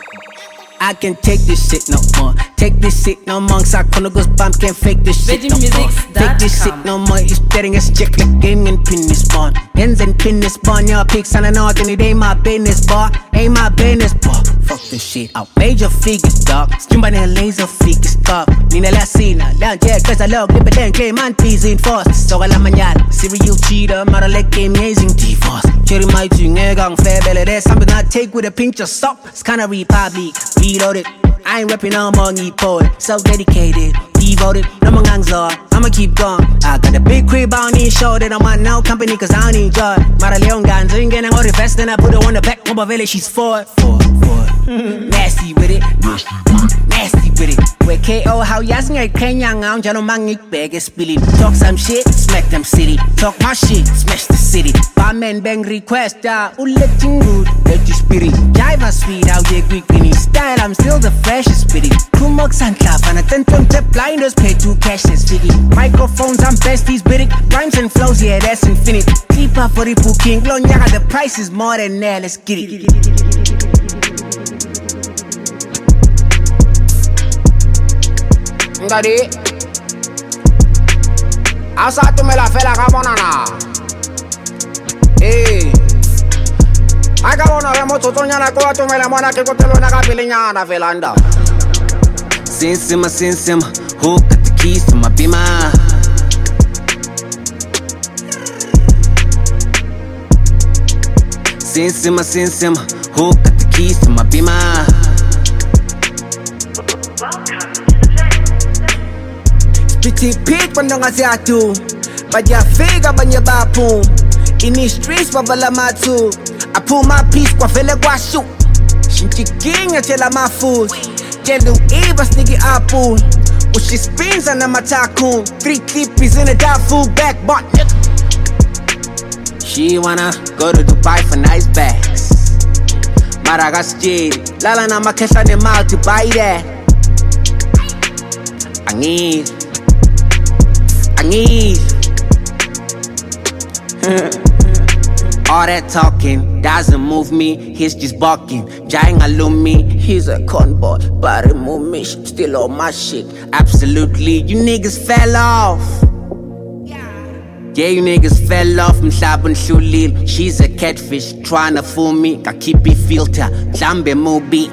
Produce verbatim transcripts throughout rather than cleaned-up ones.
I can take this shit no more. Take this shit no more. Sakona goes bump, can't fake this shit no more. Fake this shit no more. It's getting us check like game and pin this spawn. Ends and pin this spawn. Your pics on and out and it ain't my business, boy. Ain't my business, boy. Fuck this shit out. Major figures, dog. Skimba and laser figures, dog. Nina la sina. Lounge, yeah, cause I love it, but then claim man, please in force. So I la mañana. Serial cheater, mara like amazing T-Force. Cherry my ching, gang fair belly. There's something I take with a pinch of salt. It's kinda republic. Reloaded. I ain't rapping no more, need poet. Self-dedicated, devoted, no more gangs are. I'ma keep going. I got a big crib, I don't need show that I'm on no company, cause I don't need joy. Mara Leon guns, ain't getting all the best, and I put her on the back, Mobile Village, she's for it, for it, for it. Nasty with it, nasty with it. With K O, how yas ngay Kenyang, I'm jalo mangik bag, spilly. Talk some shit, smack them city. Talk my shit, smash the city. Barman bang request, ah, uletting good, let you spirit. Jive a sweet, out here quick in style, I'm still the freshest spirit. Kumox and clap, and a ten twenty blinders, pay two cashes, figgy. Microphones, I'm besties, bidding. Rhymes and flows, yeah, that's infinite. Keep up for the booking, long yaga, the price is more than that, let's get it. Ngadi asa tu me la fela ka bonana eh aka bona re mo tsotsonyana ko tu me la mona ke kotelo na ka pelenyana felanda sinsima sinsima who got the keys to my bima sinsima sinsima who got the keys to my bima. Pretty pig when don't I say I do, but ya figure when you bapoom. In the streets, wavala matu. I pull my piece, kwa fele kwa shoot. Shinchi king, I tell her my food. Tell you Eva sneaky apple. When she spins on my tycoon. Three clippies in a dog food back, but she wanna go to Dubai for nice bags. Madagascar, lala na makesa ne mouth to buy that. I need. I need all that talking doesn't move me. He's just barking. Jaying alone me. He's a con boy, but remove me. Still on my shit. Absolutely, you niggas fell off. Yeah, you niggas fell off. Mhlabun Shulil. She's a catfish trying to fool me. Kakipi filter. Klambe mobi.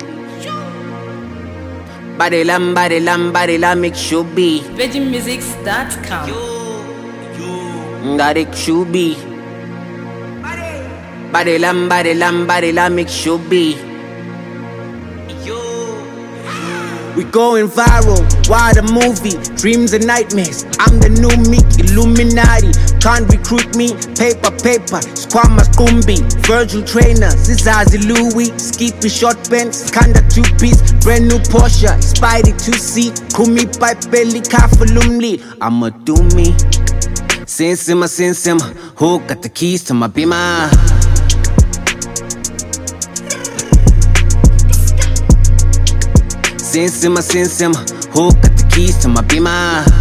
Body lam, body lam, body lam, it should be Veggie Musics dot com. That it should be Body lam, body lam, body lam, it should be. We going viral, why the movie? Dreams and nightmares, I'm the new Meek, Illuminati. Can't recruit me, paper, paper, Squama Skumbi. Virgil Trainer, Zizazi Louis. Skippy short pants, Kanda two-piece. Brand new Porsche, Spidey two-seat. Kumi pipe belly, Kafalumli. I'ma do me. Sinsima, sinsima, who got the keys to my bima? Sinsima, sinsima, who got the keys to my bima?